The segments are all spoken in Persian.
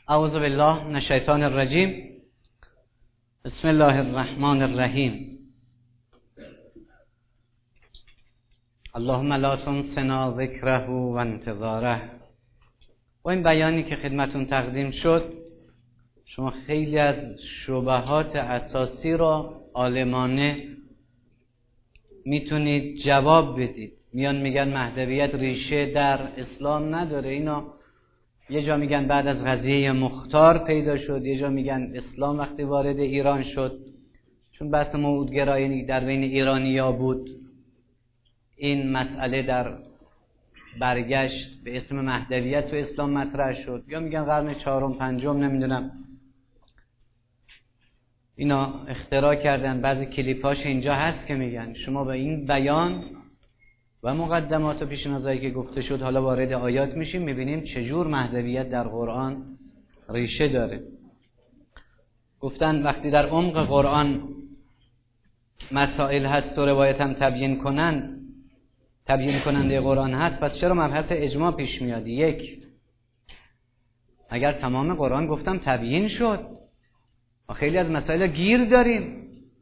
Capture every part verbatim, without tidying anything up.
اعوذ بالله من الشیطان الرجیم. بسم الله الرحمن الرحیم. اللهم لا تنسنا ذکره و انتظاره. با این بیانی که خدمتون تقدیم شد شما خیلی از شبهات اساسی را عالمانه میتونید جواب بدید. میان میگن مهدویت ریشه در اسلام نداره. اینا یه جا میگن بعد از قضیه مختار پیدا شد، یه جا میگن اسلام وقتی وارد ایران شد، چون بحث موعودگرایی در بین ایرانی‌ها بود، این مسئله در برگشت به اسم مهدویت تو اسلام مطرح شد. یا میگن قرن چهارم پنجم، نمیدونم، اینا اختراع کردن. بعضی کلیپاش اینجا هست که میگن شما به این بیان و مقدمات و پیشنهادایی که گفته شد حالا وارد آیات میشیم، میبینیم چجور مهدویت در قرآن ریشه داره. گفتن وقتی در عمق قرآن مسائل هست و روایت هم تبیین کنن تبیین کننده قرآن هست، پس چرا مبحث اجماع پیش میاد؟ یک، اگر تمام قرآن گفتم تبیین شد و خیلی از مسائل گیر داریم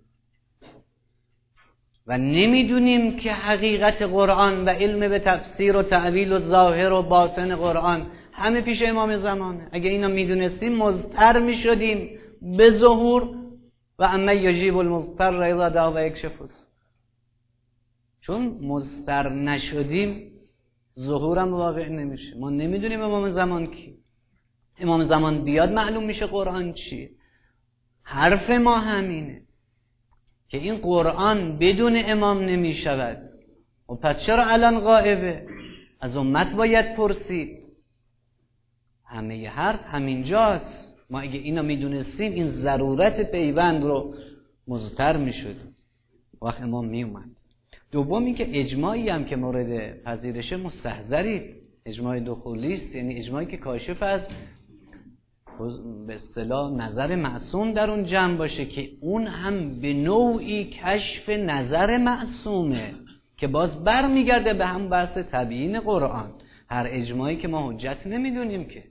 و نمیدونیم که حقیقت قرآن و علم به تفسیر و تعویل و ظاهر و باطن قرآن همه پیش امام زمانه. اگه اینا میدونستیم مضطر میشدیم به ظهور و اما یجیب المضطر اذا دعا و یکشف السوء. چون مضطر نشدیم ظهورم واقع نمیشه. ما نمیدونیم امام زمان کی. امام زمان بیاد معلوم میشه قرآن چیه. حرف ما همینه که این قرآن بدون امام نمی شود. و پس چرا الان غائبه؟ از امت باید پرسید. همه حرف همینجاست. ما اگه اینا می دونستیم این ضرورت پیوند رو مضطر می شدیم وقت امام می اومد. دوم این که اجماعی هم که مورد پذیرش مستحضرید، اجماع دخولی است، یعنی اجماعی که کاشف از به اصطلاح نظر معصوم در اون جمع باشه، که اون هم به نوعی کشف نظر معصومه که باز بر میگرده به هم بحث تبیین قرآن. هر اجماعی که ما حجت نمیدونیم که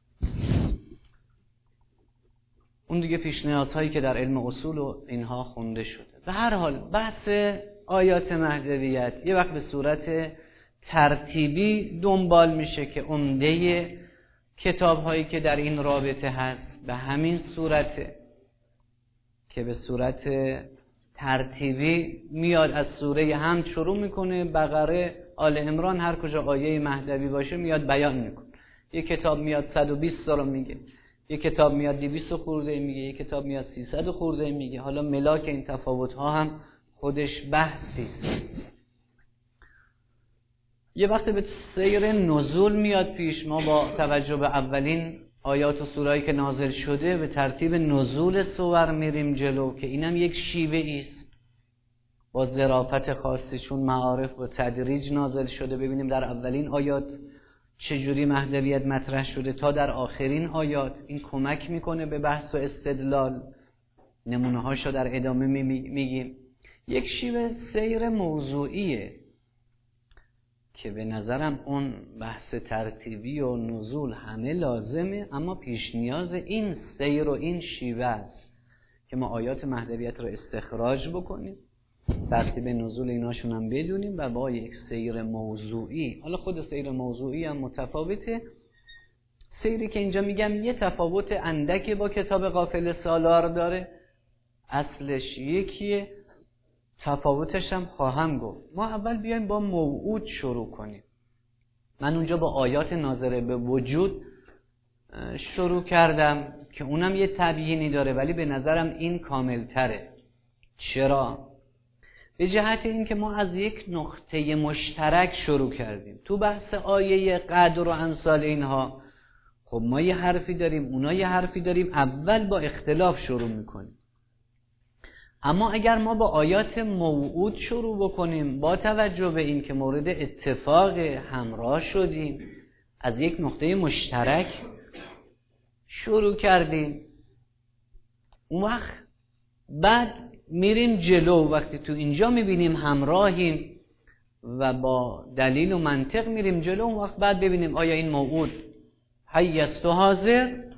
اون دیگه پیشنهادهایی که در علم اصول و اینها خونده شده. به هر حال بحث آیات مهدویت یه وقت به صورت ترتیبی دنبال میشه که عمده کتاب هایی که در این رابطه هست به همین صورته که به صورت ترتیبی میاد. از سوره حمد شروع میکنه، بقره، آل عمران، هر کجا آیه مهدوی باشه میاد بیان میکنه. یک کتاب میاد صد و بیست تا رو میگه، یک کتاب میاد دویست خورده میگه، یک کتاب میاد سیصد خورده میگه. حالا ملاک این تفاوت ها هم خودش بحثی است. یه وقت به سیر نزول میاد پیش. ما با توجه به اولین آیات و سوره‌ای که نازل شده به ترتیب نزول سور میریم جلو، که اینم یک شیوه است با ظرافت خاصی، چون معارف و تدریج نازل شده. ببینیم در اولین آیات چجوری مهدویت مطرح شده تا در آخرین آیات. این کمک میکنه به بحث و استدلال. نمونه هاشو در ادامه میگیم. یک شیوه سیر موضوعیه که به نظرم اون بحث ترتیبی و نزول همه لازمه، اما پیش نیاز این سیر و این شیوه است که ما آیات مهدویت رو استخراج بکنیم، ترتیب نزول ایناشون هم بدونیم و با یک سیر موضوعی. حالا خود سیر موضوعی هم متفاوته. سیری که اینجا میگم یه تفاوت اندکی با کتاب غافل سالار داره، اصلش یکیه، تفاوتش هم خواهم گفت. ما اول بیایم با موعود شروع کنیم. من اونجا با آیات ناظره به وجود شروع کردم که اونم یه تبیینی داره، ولی به نظرم این کامل تره. چرا؟ به جهت این که ما از یک نقطه مشترک شروع کردیم. تو بحث آیه قدر و امثال اینها خب ما یه حرفی داریم، اونا یه حرفی داریم، اول با اختلاف شروع میکنیم. اما اگر ما با آیات موعود شروع بکنیم، با توجه به این که مورد اتفاق همراه شدیم، از یک نقطه مشترک شروع کردیم، اون وقت بعد میریم جلو. وقتی تو اینجا میبینیم همراهیم و با دلیل و منطق میریم جلو، اون وقت بعد ببینیم آیا این موعود حی است و حاضر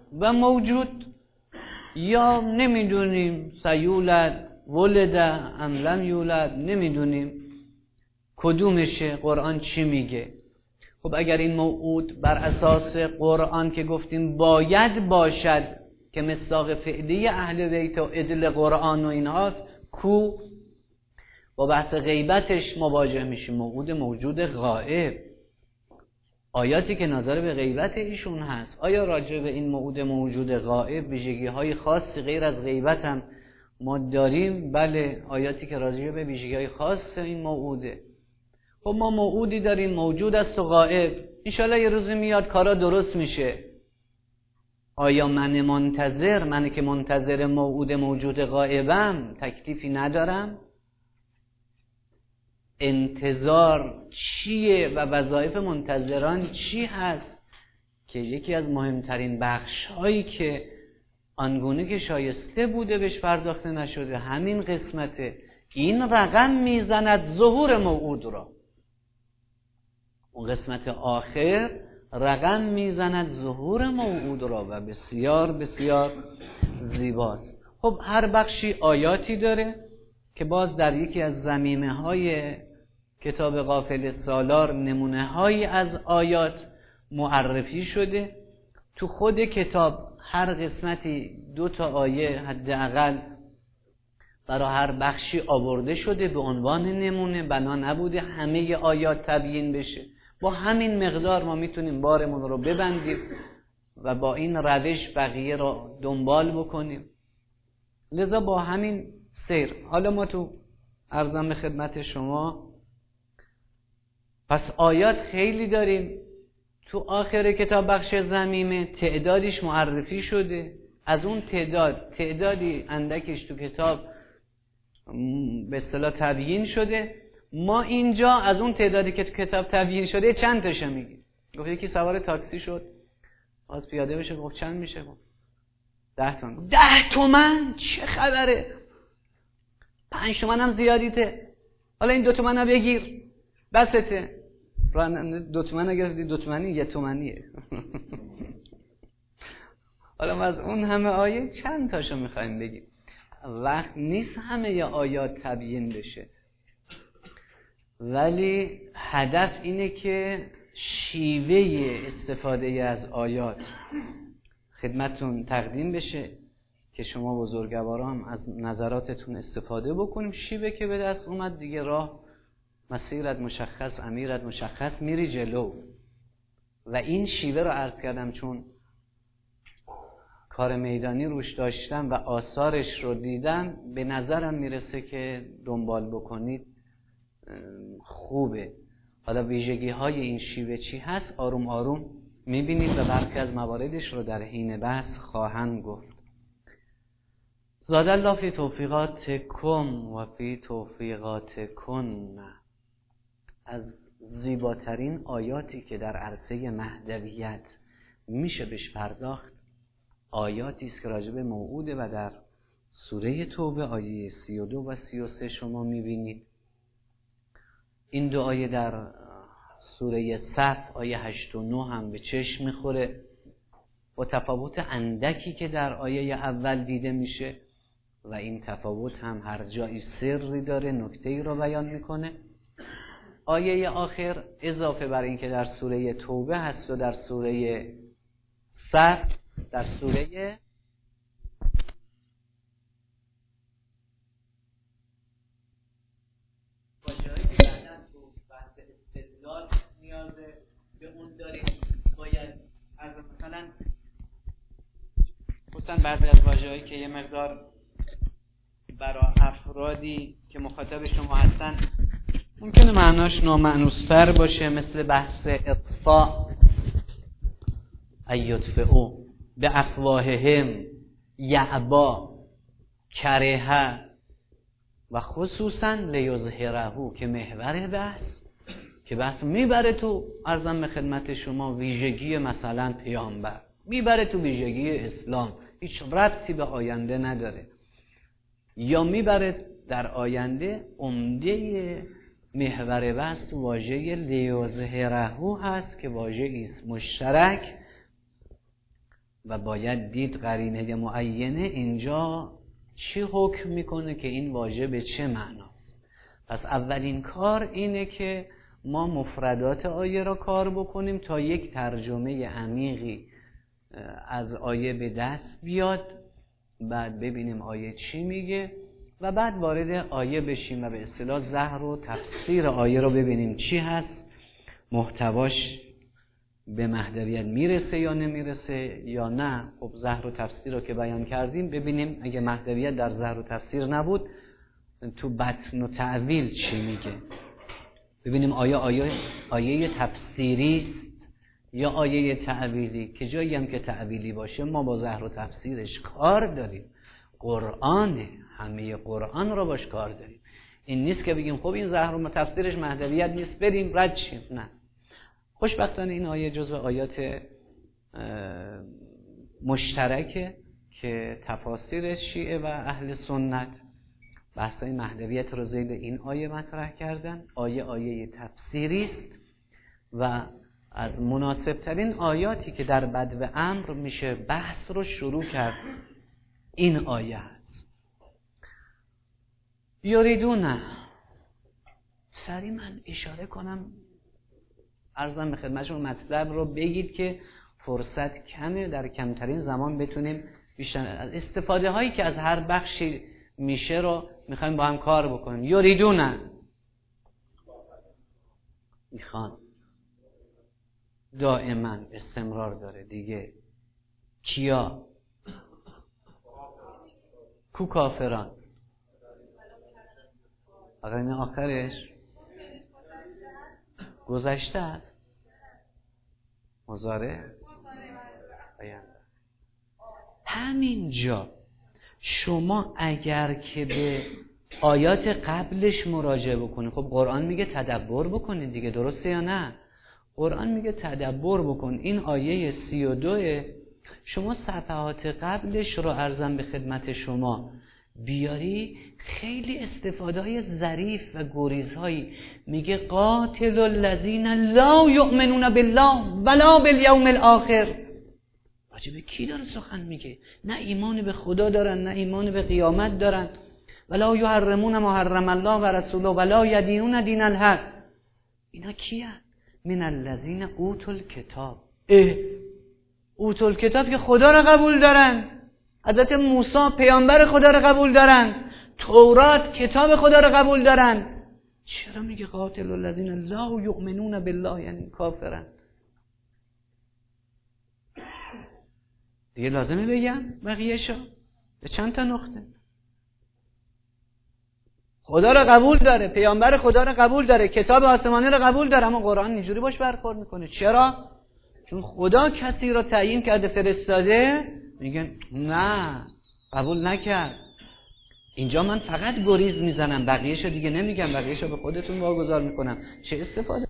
و موجود، یا نمیدونیم سیولد ولده ام لم یولد، نمیدونیم کدومشه، قرآن چی میگه. خب اگر این موعود بر اساس قرآن که گفتیم باید باشد که مصداق فعلی اهل بیت و ادل قرآن و اینهاست، کو با بحث غیبتش مواجه میشیم. موعود موجود غائب، آیاتی که ناظر به غیبت ایشون هست، آیا راجع به این موعود موجود غائب ویژگی های خاصی غیر از غیبت هم ما داریم؟ بله، آیاتی که راجع به ویژگی های خاص این موعوده. خب ما موعودی داریم موجود است و غائب، انشالله یه روزی میاد کارا درست میشه. آیا من منتظر، من که منتظر موعود موجود غائبم تکلیفی ندارم؟ انتظار چیه و وظایف منتظران چی هست؟ که یکی از مهمترین بخش هایی که آنگونه که شایسته بوده بهش پرداخته نشده همین قسمته. این رقم میزند ظهور موعود را. اون قسمت آخر رقم میزند ظهور موعود را و بسیار بسیار زیباست. خب هر بخشی آیاتی داره که باز در یکی از زمینه های کتاب غافل سالار نمونه هایی از آیات معرفی شده. تو خود کتاب هر قسمتی دو تا آیه حداقل برای هر بخشی آورده شده به عنوان نمونه. بنا نبوده همه آیات تبیین بشه. با همین مقدار ما میتونیم بارمون رو ببندیم و با این روش بقیه رو دنبال بکنیم. لذا با همین سیر حالا ما تو عرضم به خدمت شما پس آیات خیلی داریم. تو آخر کتاب بخش ضمیمه تعدادیش معرفی شده. از اون تعداد تعدادی اندکش تو کتاب به اصطلاح تبیین شده. ما اینجا از اون تعدادی که تو کتاب تبیین شده چند تاشه میگیم. گفت یکی سوار تاکسی شد باز پیاده بشه، گفت چند میشه؟ گفت ده تومن. ده تومن چه خبره؟ پنج تومن هم زیادیته، حالا این دو تومن رو بگیر بسته. دو تومن رو گرفتی، دو تومنی یه تومنیه. حالا ما از اون همه آیه چند تاشو میخوایم بگیم؟ وقت نیست همه ی آیات تبیین بشه، ولی هدف اینه که شیوه استفاده از آیات خدمتون تقدیم بشه که شما بزرگواران از نظراتتون استفاده بکنیم. شیوه که به دست اومد دیگه راه مسیرت مشخص، امیرت مشخص، میری جلو. و این شیوه رو عرض کردم چون کار میدانی روش داشتم و آثارش رو دیدم، به نظرم میرسه که دنبال بکنید خوبه. حالا ویژگی های این شیوه چی هست آروم آروم میبینید و برخی از مواردش رو در حین بحث خواهم گفت. زاد الله فی توفیقاتکم و فی توفیقاتکن. از زیباترین آیاتی که در عرصه مهدویت میشه بهش پرداخت آیاتی است که راجع به موعوده و در سوره توبه آیه سی و دو و سی و سه شما میبینید. این دو آیه در سوره صف آیه هشت و نه هم به چشم میخوره با تفاوت اندکی که در آیه اول دیده میشه و این تفاوت هم هر جایی سری داره، نکته‌ای رو بیان میکنه. آیه آخر اضافه بر این که در سوره توبه هست و در سوره صف، در سوره واژه‌ای که بعداً تو بحث استدلال نیازه به اون داریم باید از مثلا خصوصا بعضی از واژه‌هایی که یه مقدار برای افرادی که مخاطب شما هستن ممکنه معناش نامعنوستر باشه، مثل بحث اطفاء ایطفئوا به افواههم یعبا کرهه و خصوصا لیظهره که محور بحث که بحث میبره تو عرضم به خدمت شما ویژگی مثلا پیامبر، میبره تو ویژگی اسلام، هیچ ربطی به آینده نداره، یا میبره در آینده عمده محور بحث واژه لیظهره هست که واژه است مشترک و باید دید قرینه معینه اینجا چی حکم میکنه که این واژه به چه معناست. پس اولین کار اینه که ما مفردات آیه را کار بکنیم تا یک ترجمه عمیقی از آیه به دست بیاد، بعد ببینیم آیه چی میگه و بعد وارد آیه بشیم و به اصطلاح ظاهر و تفسیر آیه رو ببینیم چی هست، محتواش به مهدویت میرسه یا نمیرسه یا نه. خب ظاهر و تفسیر رو که بیان کردیم، ببینیم اگه مهدویت در ظاهر و تفسیر نبود تو بطن و تعویل چی میگه. ببینیم آیا آیه آیه تفسیری است یا آیه تعویلی، که جایی هم که تعویلی باشه ما با ظاهر و تفسیرش کار داریم. قرآنه، همه قرآن رو باش کار داریم. این نیست که بگیم خب این ظاهر و تفسیرش مهدویت نیست بریم رد شیم، نه. خوشبختانه این آیه جزو آیات مشترکه که تفاسیر شیعه و اهل سنت بحثای مهدویت رو زیر این آیه مطرح کردن. آیه آیه تفسیری است و از مناسب ترین آیاتی که در بدو امر میشه بحث رو شروع کرد این آیه هست. یریدون، سریع من اشاره کنم عرضم به خدمتشون مطلب رو بگید که فرصت کمه، در کمترین زمان بتونیم بیشتر استفاده هایی که از هر بخشی میشه رو میخوایم با هم کار بکنیم. یریدون، میخوان، دائما استمرار داره دیگه. کیا؟ کو کافران. آقا این آخرش گذشته است، مضارع آینده. همین جا شما اگر که به آیات قبلش مراجعه بکنید، خب قرآن میگه تدبر بکنید دیگه، درسته یا نه؟ قرآن میگه تدبر بکن. این آیه سی و دوه، شما صفحات قبلش رو عرضم به خدمت شما بیاری، خیلی استفاده های ظریف و گریزهایی. میگه قاتل الذین لا یؤمنون بالله ولا بالیوم الاخر. راجع به کی داره سخن میگه؟ نه ایمان به خدا دارن، نه ایمان به قیامت دارن. ولا یحرمون ما حرم الله و رسوله ولا یدینون دین الحق. اینا کیه؟ من الذین اوتوا الکتاب. اه اوتوا الکتاب که خدا را قبول دارن، حضرت موسی پیامبر خدا را قبول دارن، تورات کتاب خدا را قبول دارن. چرا میگه قاتل الذین لا یؤمنون بالله، یعنی کافرن؟ دیگه لازمه بگم بقیه‌شو به چند تا نقطه. خدا را قبول داره، پیامبر خدا را قبول داره، کتاب آسمانی را قبول داره، اما قرآن اینجوری باش برخورد میکنه. چرا؟ چون خدا کسی را تعیین کرده فرستاده، میگن نه قبول نکرد. اینجا من فقط گریز میزنم، بقیه‌شو دیگه نمیگم، بقیه‌شو به خودتون واگذار میکنم. چه استفاده؟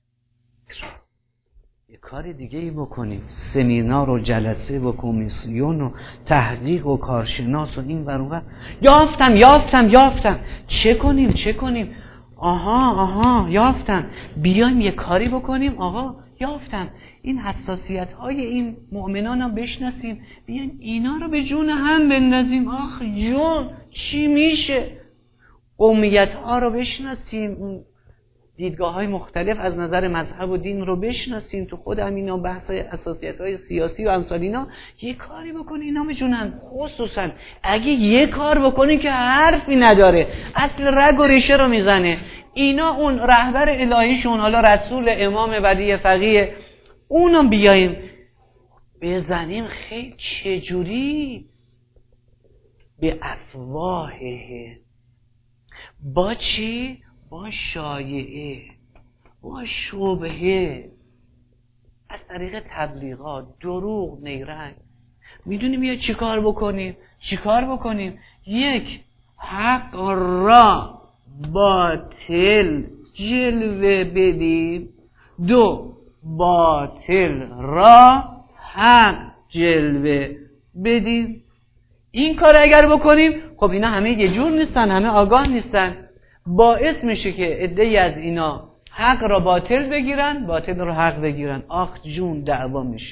یه کار دیگه ای بکنیم، سمینار و جلسه و کمیسیون و تحقیق و کارشناس و این ور اون ور. یافتم یافتم یافتم چه کنیم چه کنیم؟ آها آها یافتم، بیایم یه کاری بکنیم. آقا یافتم، این حساسیت های این مؤمنان رو بشناسیم، بیایم اینا رو به جون هم بندازیم. آخ جون چی میشه؟ قومیت ها رو بشناسیم، دیدگاه های مختلف از نظر مذهب و دین رو بشناسیم، تو خود همینا بحث های اساسیت های سیاسی و امثال اینا یه کاری بکنی اینا بجونن. خصوصا اگه یه کار بکنی که حرفی نداره، اصل رگ و ریشه رو میزنه. اینا اون رهبر الهیشون، حالا رسول، امام، ولی، فقیه، اونو بیاییم بزنیم. خیلی چجوری؟ به افواهه. با چی؟ با شایعه، با شبهه، از طریق تبلیغات، دروغ، نیرنگ. میدونیم یه چی کار بکنیم؟ چی کار بکنیم؟ یک، حق را باطل جلوه بدیم. دو، باطل را حق جلوه بدیم. این کار اگر بکنیم، خب اینا همه یه جور نیستن، همه آگاه نیستن، باعث میشه که عده‌ای از اینا حق را باطل بگیرن، باطل را حق بگیرن. آخ جون دعوا میشه. تو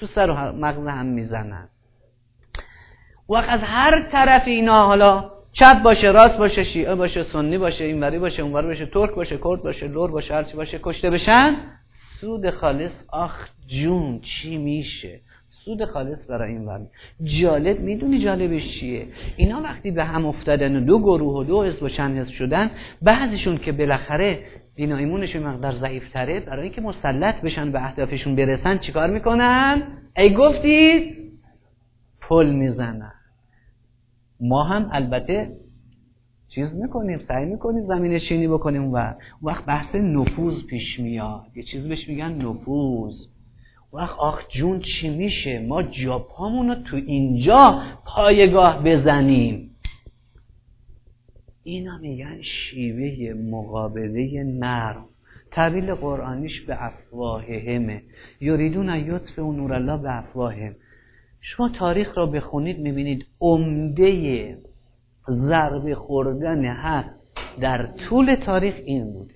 تو سر و مغز هم میزنن. وقت از هر طرف اینا، حالا چپ باشه راست باشه، شیعه باشه سنی باشه، اینوری باشه اونوری باشه، ترک باشه کرد باشه لور باشه هرچی باشه، کشته بشن، سود خالص. آخ جون چی میشه سود خالص برای این ور. جالب، میدونی جالبش چیه؟ اینا وقتی به هم افتادن و دو گروه و دو حزب و چند حزب شدن، بعضیشون که بالاخره دین و ایمونشون مقدار ضعیف‌تره، برای اینکه مسلط بشن به اهدافشون برسن چیکار میکنن؟ ای گفتید پل میزنن. ما هم البته چیز میکنیم، سعی میکنیم زمین چینی بکنیم و وقت بحث نفوذ پیش میاد، یه چیز بهش میگن نفوذ. وقت آخ جون چی میشه ما جاپامونو تو اینجا پایگاه بزنیم؟ اینا میگن شیوه مقابله نرم. تعبیر قرآنیش به افواههمه، یریدون ان یطفئوا نور الله به افواههم. شما تاریخ را بخونید میبینید عمده ضربه خوردن حق در طول تاریخ این بوده.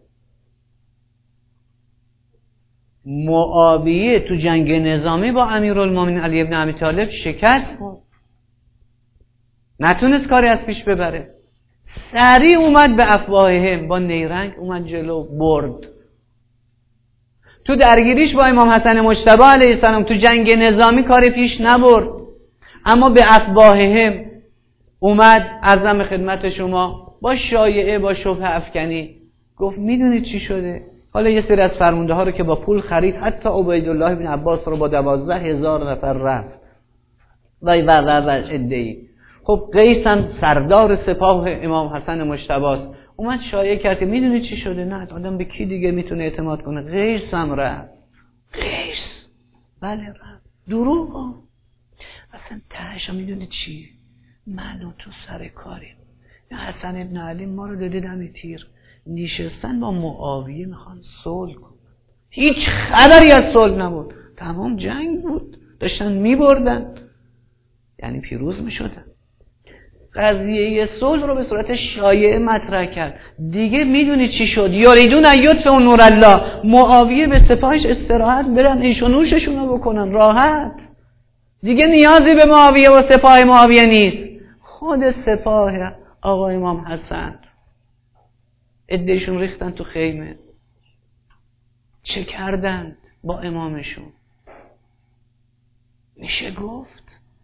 معاویه تو جنگ نظامی با امیرالمومنین علی ابن ابی طالب شکست خورد، نتونست کاری از پیش ببره، سریع اومد به افواههم، با نیرنگ اومد جلو، برد. تو درگیریش با امام حسن مجتبی علیه السلام تو جنگ نظامی کاری پیش نبرد، اما به افواههم اومد عرضم خدمت شما با شایعه با شبهه افکنی گفت میدونید چی شده؟ حالا یه سری از فرمانده ها رو که با پول خرید، حتی عبیدالله بن عباس رو با دوازده هزار نفر رفت وای و و و ادعی. خب قیس هم سردار سپاه امام حسن مجتبی است، اومد شایعه کرد که میدونید چی شده؟ نه آدم به کی دیگه میتونه اعتماد کنه؟ قیس هم رفت. قیس بله رفت. دروغ. اصلا تهش میدونید چیه؟ من و تو سر کاریم. حسن ابن علی ما رو داده دم تیر، نشستن با معاویه میخوان صلح کنن، هیچ خبری از صلح نبود، تمام جنگ بود، داشتن میبردن، یعنی پیروز میشدن. قضیه صلح رو به صورت شایعه مطرح کرد. دیگه میدونی چی شد؟ یریدون ان یطفئوا نور الله. معاویه به سپاهش استراحت برن ایش و نوششون رو بکنن راحت، دیگه نیازی به معاویه و سپاه معاویه نیست. خود سپاه آقا امام حسن عده‌شون ریختن تو خیمه، چه کردن با امامشون؟ میشه گفت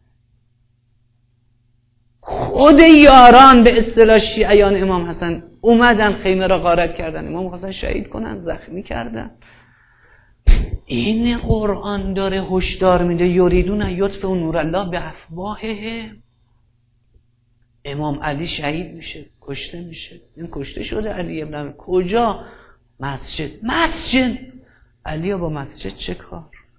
خود یاران به اصطلاح شیعیان امام حسن اومدن خیمه را غارت کردن، امام حسن شهید کنن، زخمی کردن. این قرآن داره هشدار میده یریدون ان یطفئوا نور الله به افواههم. امام علی شهید میشه، کشته میشه. این کشته شده علی ابن ابی. کجا؟ مسجد. مسجد علی با مسجد چه کار؟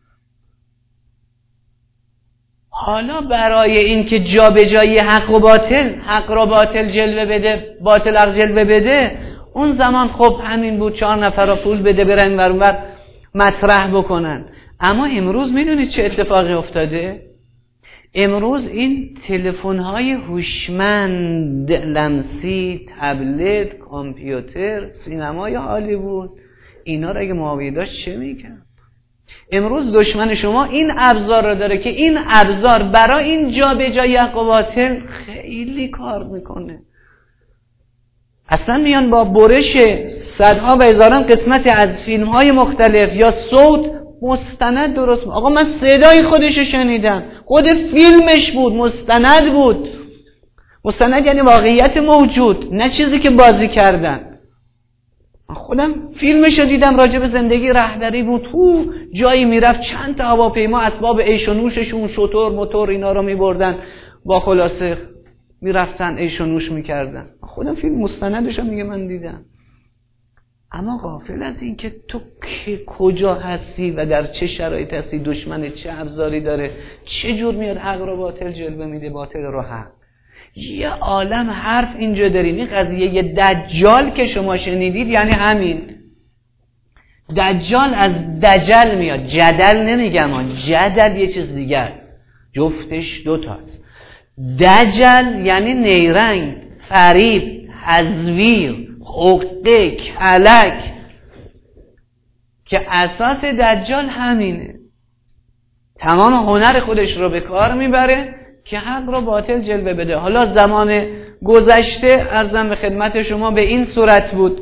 حالا برای این که جا به جایی حق و باطل، حق را باطل جلوه بده، باطل حق جلوه بده، اون زمان خب همین بود، چهار نفر را پول بده برن ور ور مطرح بکنن. اما امروز میدونید چه اتفاقی افتاده؟ امروز این تلفن‌های هوشمند، لمسی، تبلت، کامپیوتر، سینمای هالیوود، اینا رو اگه معاویه داشت چه میکرد؟ امروز دشمن شما این ابزار رو داره که این ابزار برای این جا به جای حق و باطل خیلی کار میکنه. اصلا میان با برش صدها و هزاران قسمت از فیلم‌های مختلف یا صوت مستند درست. آقا من صدای خودش شنیدم، خود فیلمش بود، مستند بود. مستند یعنی واقعیت موجود، نه چیزی که بازی کردن. من خودم فیلمشو دیدم، راجع به زندگی رهبری بود، تو جایی میرفت چند تا هواپیما اسباب عیش و نوششون، شتر موتور اینا رو میبردن، با خلاصه میرفتن عیش و نوش میکردن. من خودم فیلم مستندشو میگه من دیدم. اما غافل از این که تو که کجا هستی و در چه شرایط هستی، دشمن چه ابزاری داره، چه جور میاد حق رو باطل جلوه میده، باطل رو حق. یه عالم حرف اینجا داریم. این قضیه یه دجال که شما شنیدید یعنی همین. دجال از دجل میاد، جدل نمیگم آن، جدل یه چیز دیگه است، جفتش دوتاست. دجل یعنی نیرنگ، فریب، تزویر، عقده، کلک، که اساس دجال همینه. تمام هنر خودش رو به کار میبره که حق رو باطل جلوه بده. حالا زمان گذشته عرضم به خدمت شما به این صورت بود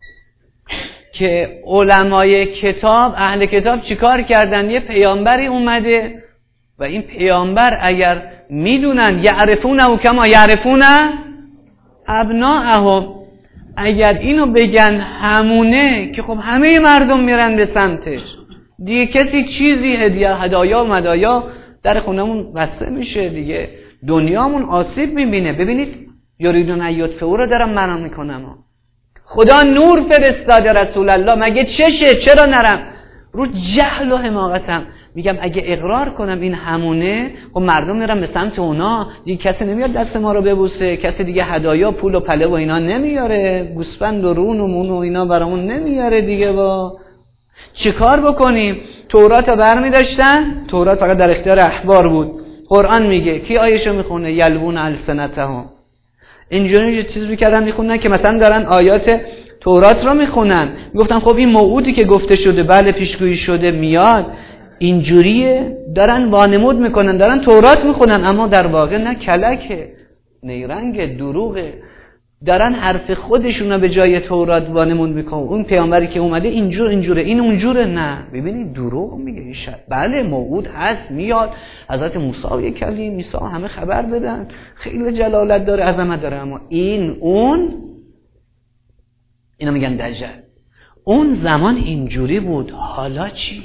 که علمای کتاب، اهل کتاب چیکار کردن؟ یه پیامبری اومده و این پیامبر اگر میدونن یعرفونه کما یعرفونه ابناءهم، اگر اینو بگن همونه که خب همه مردم میرن به سمتش دیگه، کسی چیزی هدیه هدایا و مدایا در خونمون بسته میشه دیگه، دنیامون آسیب میبینه. ببینید یریدون ایطفئوا رو دارم معنا میکنم، خدا نور فرستاده رسول الله، مگه چشه؟ چرا نرم؟ رو جهل و حماقتم میگم اگه اقرار کنم این همونه، خب مردم میرن به سمت اونا دیگه، کسی نمیاد دست ما رو ببوسه، کسی دیگه هدایا پول و پله و اینا نمیاره، گوسفند و رون و مون و اینا برامون نمیاره دیگه. با چه کار بکنیم؟ تورات رو برمی داشتن، تورات فقط در اختیار احبار بود. قرآن میگه کی آیشو میخونه؟ یلوون السنتهم، اینجوری یه چیزی رو کردن میخونن که مثلا دارن آیات تورات رو میخونن، میگفتن خب این موعودی که گفته شده بله پیشگویی شده میاد، اینجوریه، دارن وانمود میکنن، دارن تورات میخونن، اما در واقع نه کلکه، نیرنگ، دروغه، دارن حرف خودشون رو به جای تورات وانمود میکنن. اون پیامبری که اومده اینجور اینجوره، این اونجوره، نه ببینید دروغ میگه. بله موعود هست میاد، حضرت موسی و کلیم عیسی همه خبر دادن، خیلی جلالت داره، عظمت داره، اما این اون اینا میگن دجل. اون زمان اینجوری بود، حالا چی؟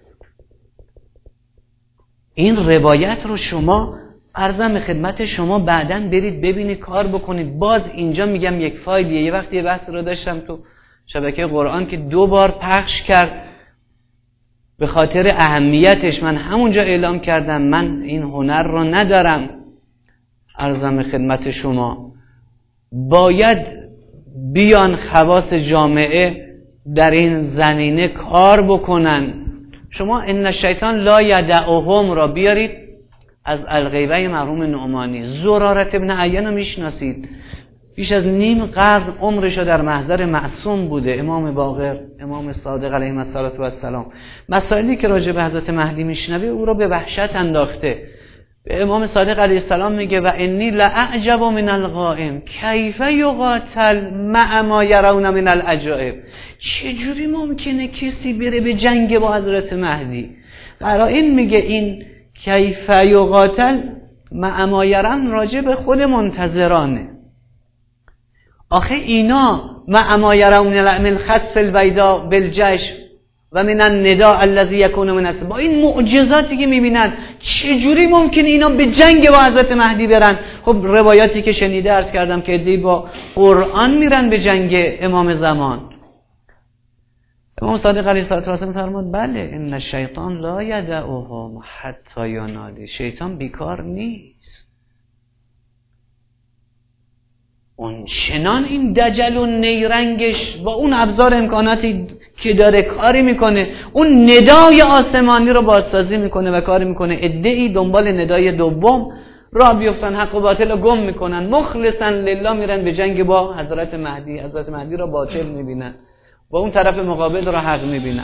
این روایت رو شما عرضم به خدمت شما بعداً برید ببینید، کار بکنید. باز اینجا میگم یک فایلیه. یه وقتی یه بحث رو داشتم تو شبکه قرآن که دو بار پخش کرد، به خاطر اهمیتش من همونجا اعلام کردم من این هنر رو ندارم. عرضم به خدمت شما باید بیان خواص جامعه در این زمینه کار بکنن. شما ان الشیطان لا یدعهم را بیارید از الغیبه مرحوم نعمانی. زرارت ابن عین رو میشناسید، بیش از نیم قرن عمرش در محضر معصوم بوده، امام باقر، امام صادق علیه السلام. مسائلی که راجع به حضرت مهدی میشنوه او رو به وحشت انداخته. به امام صادق علیه السلام میگه و انی لاعجب من القائم کیف یقاتل مع ما یرون من العجائب. چجوری ممکنه کسی بره به جنگ با حضرت مهدی؟ قرائن میگه این کیف یقاتل مع ما یرون راجع به خود منتظرانه. آخه اینا مع ما یرون من الخس البیضاء بالجیش و من النداء الذي يكون من السماء، با این معجزاتی که میبینن چجوری ممکنه اینا به جنگ با حضرت مهدی برن؟ خب روایاتی که شنیده عرض کردم که ادعی با قرآن میرن به جنگ امام زمان. امام صادق علیه السلام فرمود بله ان الشیطان لا یدعهم حتی ینادی، شیطان بیکار نیست، اون چنان این دجل و نیرنگش با اون ابزار امکاناتی که داره کاری میکنه، اون ندای آسمانی رو بازسازی میکنه و کاری میکنه ادعی دنبال ندای دوم راه بیفتن، حق و باطل رو گم میکنن، مخلصا لله میرن به جنگ با حضرت مهدی، حضرت مهدی رو باطل میبینن، با اون طرف مقابل رو حق میبینن.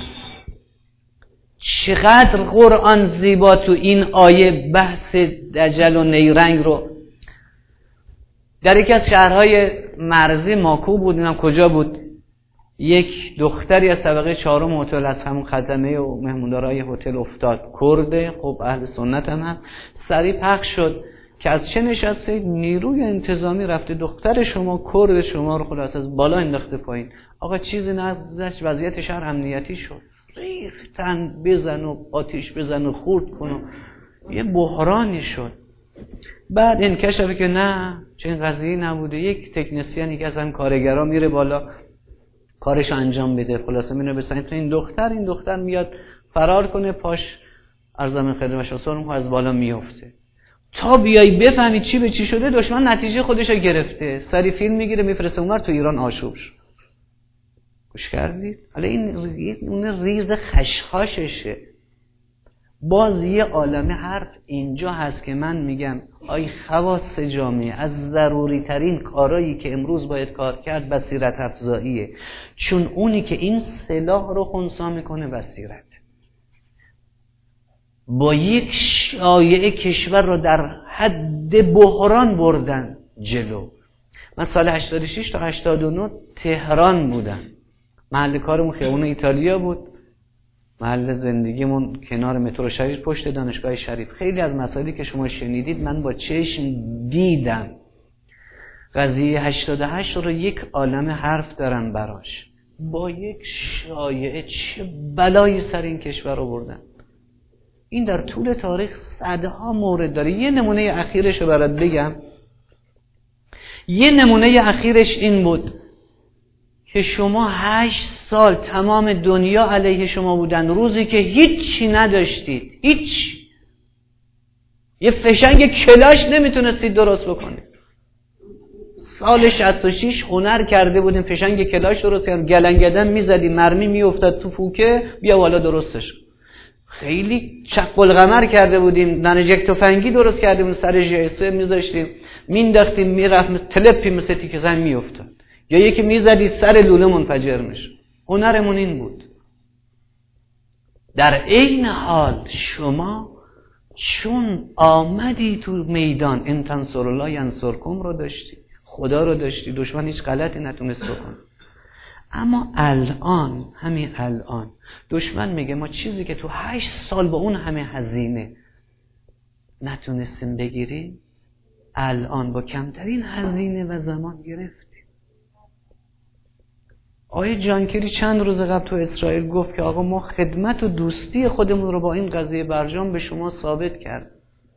چقدر قرآن زیبا تو این آیه بحث دجل و نیرنگ رو. در یکی از شهرهای مرزی ماکو بود، اینم کجا بود، یک دختری از طبقه چهارم هتل از همون خدمه و مهموندارای هتل افتاد، کرده، خب اهل سنت هم هست، سریع پخش شد که از چه نشسته نیروی انتظامی رفته دختر شما، کرد شما رو خلاص از بالا انداخته پایین. آقا چیزی نزدش، وضعیت شهر امنیتی شد، ریختن بزن و آتیش بزن و خورد کن و یه بحرانی شد. بعد انکشف که نه چنین قضیه‌ای نبوده، یک تکنسین یکی از هم کارگرا میره بالا کارش انجام بده، خلاصه میره به سمت این دختر، این دختر میاد فرار کنه، پاش ارزم خدمت شما از بالا میفته. تا بیای بفهمی چی به چی شده، دشمن نتیجه خودش رو گرفته، سری فیلم میگیره میفرسته اونور، تو ایران آشوب شد. گوش کردید؟ حالا این اون ریز خشخاششه. باز یه عالمه حرف اینجا هست که من میگم آی خواص جامعه، از ضروری ترین کارهایی که امروز باید کار کرد بصیرت افزاییه، چون اونی که این سلاح رو خنثی میکنه بصیرت. با یک شایعه کشور رو در حد بحران بردن جلو. من سال هشتاد و شش تا هشتاد و نه تهران بودم، محل کارمون خیابون ایتالیا بود، محل زندگیمون کنار مترو شریف پشت دانشگاه شریف. خیلی از مسائلی که شما شنیدید من با چشم دیدم. قضیه هشتاد و هشت رو یک عالم حرف دارن براش. با یک شایعه چه بلایی سر این کشور رو بردن. این در طول تاریخ صدها مورد داره. یه نمونه اخیرش رو برات بگم. یه نمونه اخیرش این بود که شما هشت سال تمام دنیا علیه شما بودن، روزی که هیچی نداشتید، هیچ یه فشنگ کلاش نمیتونستید درست بکنید. سال شصت و شش هنر کرده بودیم فشنگ کلاش درست کردیم، گلنگدن میزدیم، مرمی میافتاد تو پوکه، بیا والا درستش. خیلی چق القمر کرده بودیم، ننجک تفنگی درست کرده بودیم، سر جیسه میذاشتیم مینداختیم میرفت تلپی مثل تیک زن میافتاد، یا یکی میزدی سر لوله منفجر میشه. هنرمون این بود. در عین حال شما چون آمدی تو میدان ان تنصروا الله ینصرکم رو داشتی، خدا رو داشتی، دشمن هیچ غلطی نتونست بکنه. اما الان، همین الان دشمن میگه ما چیزی که تو هشت سال با اون همه هزینه نتونستیم بگیریم، الان با کمترین هزینه و زمان گرفتیم. آیه جانکری چند روز قبل تو اسرائیل گفت که آقا ما خدمت و دوستی خودمون رو با این قضیه برجام به شما ثابت کرد.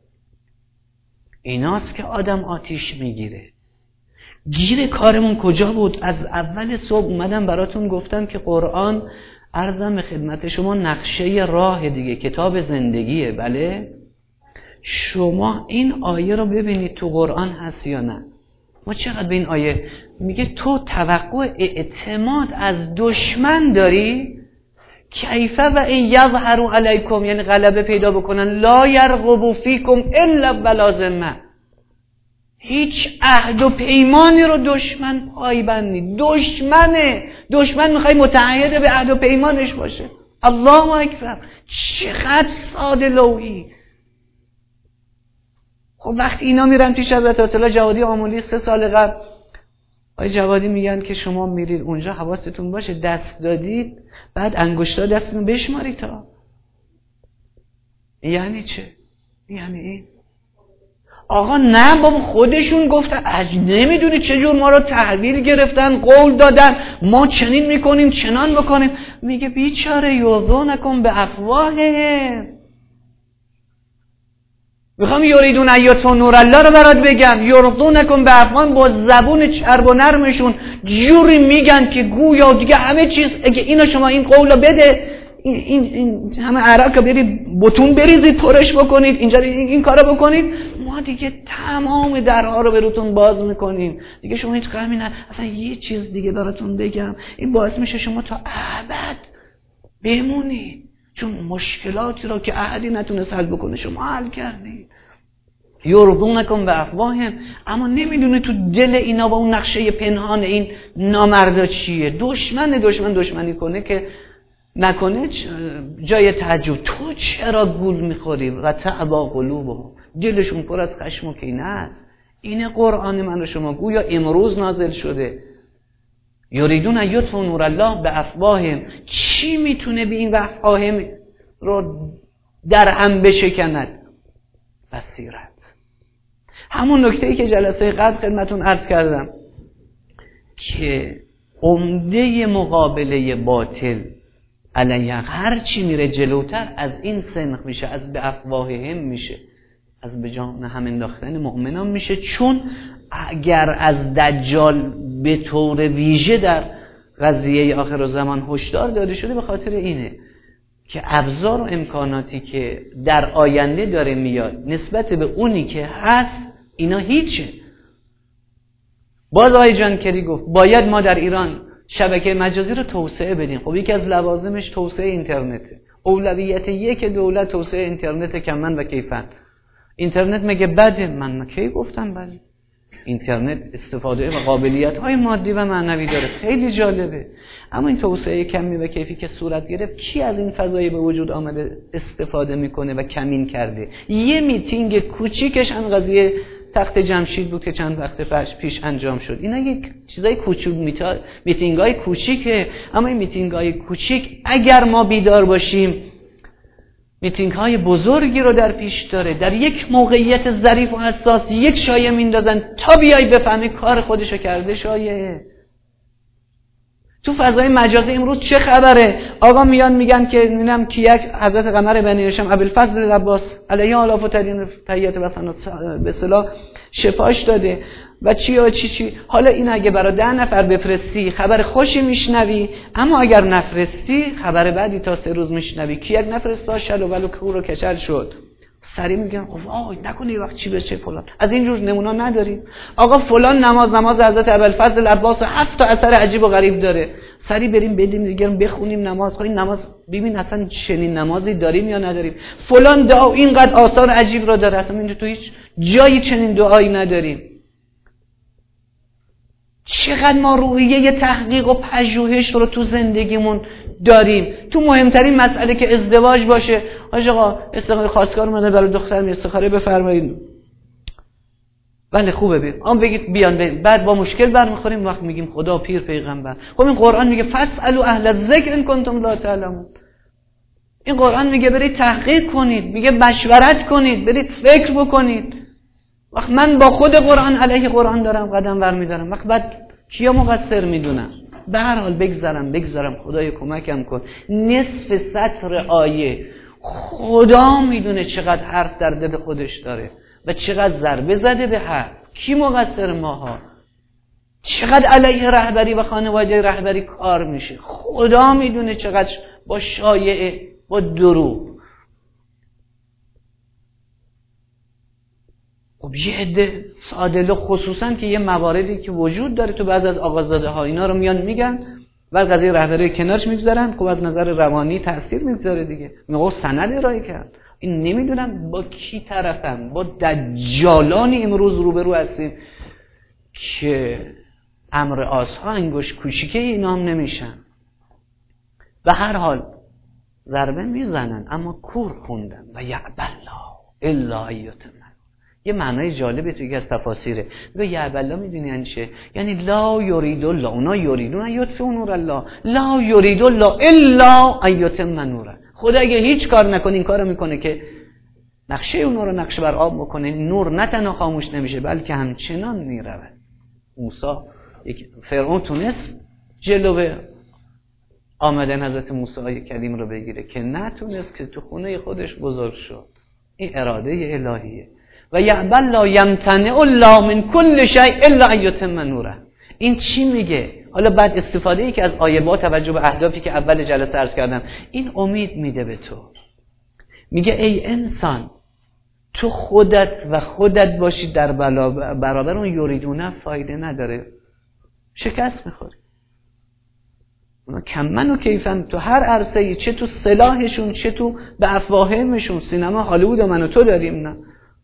ایناست که آدم آتیش میگیره. گیر کارمون کجا بود؟ از اول صبح اومدم براتون گفتم که قرآن عرضم خدمت شما نقشه راه دیگه، کتاب زندگیه. بله شما این آیه رو ببینید تو قرآن هست یا نه. ما چقدر به این آیه میگه تو توقع اعتماد از دشمن داری؟ کیفه و این یظهروا علیکم، یعنی غلبه پیدا بکنن، لا یرقبوا فیکم الا بلازمه، هیچ عهد و پیمانی رو دشمن پایبندی. دشمنه، دشمن میخوای متعهد به عهد و پیمانش باشه. الله اکبر، چقدر ساده لوحی. خب وقتی اینا میرن پیش حضرت آیت الله جوادی آملی سه سال قبل، آقای جوادی میگن که شما میرید اونجا حواستون باشه دست دادید بعد انگشتا دستتون بشمارید تا. یعنی چه؟ یعنی این آقا نه بابا خودشون گفتن، از نمیدونی چجور ما رو تحویل گرفتن، قول دادن ما چنین میکنیم چنان بکنیم. میگه بیچاره یرضونکم به افواههم، میخوام یریدون ایطفئوا نور الله رو برات بگم. یرضونکم به افواههم، با زبون چرب و نرمشون جوری میگن که گویا دیگه همه چیز، اگه اینو شما این قولو بده این, این, این همه عرق برید بتون بریزید پرش بکنید اینجا این, این کارو بکنید، ما دیگه تمام درها رو براتون باز میکنیم، دیگه شما هیچ غمی نه. اصلا یه چیز دیگه براتون بگم، این باعث میشه شما تا ابد بمونید، چون مشکلاتی رو که احدی نتونست حل بکنه شما حل کردید. یرضونکم به افواههم، اما نمیدونه تو دل اینا با اون نقشه پنهان این نامردا چیه. دشمن دشمن دشمنی کنه که نکنه جای تعجب. تو چرا گول میخوری؟ و تعبا قلوبهم، دلشون پر از خشم و کینه است. این قرآن من رو شما گویا امروز نازل شده. یریدون ان یطفئوا نور الله به افواههم، چی میتونه به این افواههم رو در هم بشکند؟ بصیرت. همون نکته‌ای که جلسه قبل خدمتون عرض کردم که عمده مقابله باطل علیه هر چی میره جلوتر از این سنخ میشه، از به افواههم میشه، از به جان هم انداختن مؤمنان میشه. چون اگر از دجال به طور ویژه در قضیه آخر زمان هشدار داده شده، به خاطر اینه که ابزار و امکاناتی که در آینده داره میاد نسبت به اونی که هست اینا هیچه. باز آقای جانکری گفت باید ما در ایران شبکه مجازی رو توسعه بدیم. خب یکی از لوازمش توسعه اینترنته. اولویت یک دولت توسعه اینترنت کمن و کیفن. اینترنت مگه بده؟ من کی گفتم بله. اینترنت استفاده و قابلیت های مادی و معنوی داره، خیلی جالبه. اما این توسعه کمی و کیفی که صورت گرفت، کی از این فضایی به وجود آمده استفاده میکنه و کمین کرده؟ یه میتینگ کوچیکش ان قضیه تخت جمشید بود که چند وقت پیش انجام شد. اینا یک چیزای کوچیک، میتینگای کوچیکه، اما این میتینگای کوچیک اگر ما بیدار باشیم میتینگ های بزرگی رو در پیش داره. در یک موقعیت ظریف و حساس یک شایعه میندازن تا بیای بفهمی کار خودشو کرده شایعه. تو فضای مجازی امروز چه خبره؟ آقا میان میگن که نمیدونم کیک حضرت قمر بنی هاشم ابوالفضل عباس علیه آلاف و تحیات و ثنا به اصطلاح شفاش داده و چی و چی چی. حالا این اگه برای ده نفر بفرستی خبر خوشی میشنوی، اما اگر نفرستی خبر بعدی تا سه روز میشنوی. کیک نفرستا شل و ولو کور و کچل شد. سری میگن وای نکنه یه وقت چی بشه فلان. از این جور نمونا نداریم؟ آقا فلان نماز نماز حضرت ابوالفضل عباس هفت تا اثر عجیب و غریب داره، سری بریم بدیم دیگه بخونیم نماز. خب این نماز ببین اصلا چنین نمازی داریم یا نداریم؟ فلان دعا اینقدر آثار عجیب رو داره، اصلا اینجا تو هیچ جایی چنین دعایی نداریم. چقدر ما روحیه تحقیق و پژوهش رو تو زندگیمون داریم. تو مهمترین مسئله که ازدواج باشه، آقا استخاره خواستگار اومده برای دختر می استخاره بفرمایید، بله خوبه بید آن بگید بیان بید. بعد با مشکل برمیخوریم وقت میگیم خدا پیر پیغمبر. خب این قرآن میگه فاسالوا اهل الذکر ان کنتم لا تعلمون. این قرآن میگه برید تحقیق کنید، میگه مشورت کنید، برید فکر بکنید. وقت من با خود قرآن علیه قرآن دارم قدم برمیدارم، وقت بعد کیا مقصر میدونم؟ به هر حال بگذارم بگذارم خدای کمکم کن. نصف سطر آیه خدا میدونه چقدر حرف در دل خودش داره و چقدر ضربه زده به حرف. کی مقصر؟ ماها. چقدر علیه رهبری و خانواده رهبری کار میشه، خدا میدونه چقدر با شایعه با دروغ. خب یه عده ساده‌لو خصوصا که یه مواردی که وجود داره تو بعض از آقازاده ها اینا رو میان میگن و قضیه رهبری کنارش میگذارن. خب از نظر روانی تاثیر میگذاره دیگه. میگه سند ارائه کرد. این نمیدونم با کی طرفن. با دجالانی امروز روبرو هستیم که امر آسها انگوش کوچیکه اینا هم نمیشن. به هر حال ضربه میزنن اما کور خوندن و یعبالله الا ایتم. یه معنای جالبه توی از تفاسیره. میگه یعبالله میدونی یعنی چه؟ یعنی لا یرید الله، اونا یریدون یطفئوا نور الله، لا یرید الله الا ایتم نوره. خدا اگه هیچ کار نکنه این کارو میکنه که نقشه اون رو نقشه بر آب بکنه، نور نه تنها خاموش نمیشه بلکه همچنان میرود. موسی یک فرعون تونست جلوه آمدن حضرت موسی کلیم رو بگیره که نتونست، که تو خونه خودش بزرگ شد. این اراده الهیه. و یعبالله یمتنع الله من کل شیء الا ان یتم نوره. این چی میگه؟ حالا بعد استفاده ای که از آیه با توجه به اهدافی که اول جلسه عرض کردم، این امید میده به تو. میگه ای انسان تو خودت و خودت باشی در برابر اون یریدونه فایده نداره، شکست میخوری. اونا کمن و کیفن تو هر عرصه‌ای، چه تو سلاحشون چه تو به افواهمشون. سینما هالیوود من و تو داریم نه.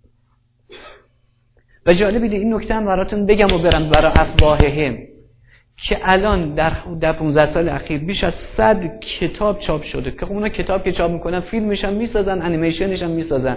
و جالبیده این نکته هم براتون بگم و برم برای افواههم که الان در در پانزده سال اخیر بیش از صد کتاب چاپ شده که اونا کتاب که چاپ میکنن فیلمش هم میسازن، انیمیشنش هم میسازن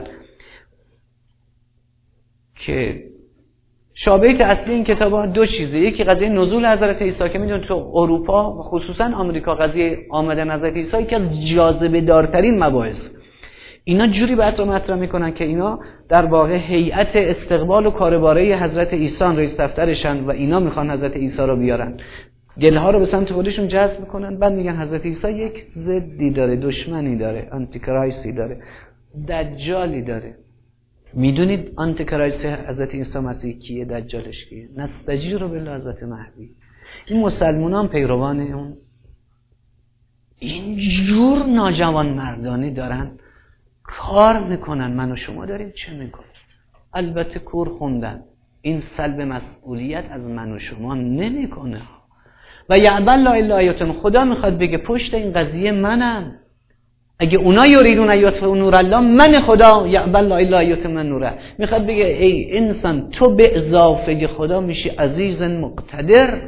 که شابهه اصلی این کتاب‌ها دو چیزه. یکی قضیه نزول حضرت عیسی که میدونید تو اروپا و خصوصا آمریکا قضیه آمدن حضرت عیسی که از جاذبه دارترین مباحث. اینا جوری بحث رو مطرح میکنن که اینا در واقع هیئت استقبال و کارباره حضرت عیسی رئیس دفترشن و اینا میخوان حضرت عیسی رو بیارن، دلها رو به سمت خودشون جذب میکنن. بعد میگن حضرت عیسی یک ضدی داره، دشمنی داره، آنتی کرایسی داره، دجالی داره. میدونید آنتی کرایس حضرت عیسی مسیح کیه؟ دجالش کیه؟ نستجیر بالله حضرت مهدی. این مسلمانان پیروان اون اینجور ناجوان مردانی دارن کار میکنن. من و شما داریم چه میکنیم؟ البته کور خوندن. این سلب مسئولیت از من و شما نمیکنه. و یعبالله الا ایتم. خدا میخواد بگه پشت این قضیه منم. اگه اونا یریدون یطفئوا نور الله، من خدا یعبد الله الا یتم نوره، میخواد بگه ای انسان تو به اضافه خدا میشی عزیز مقتدر،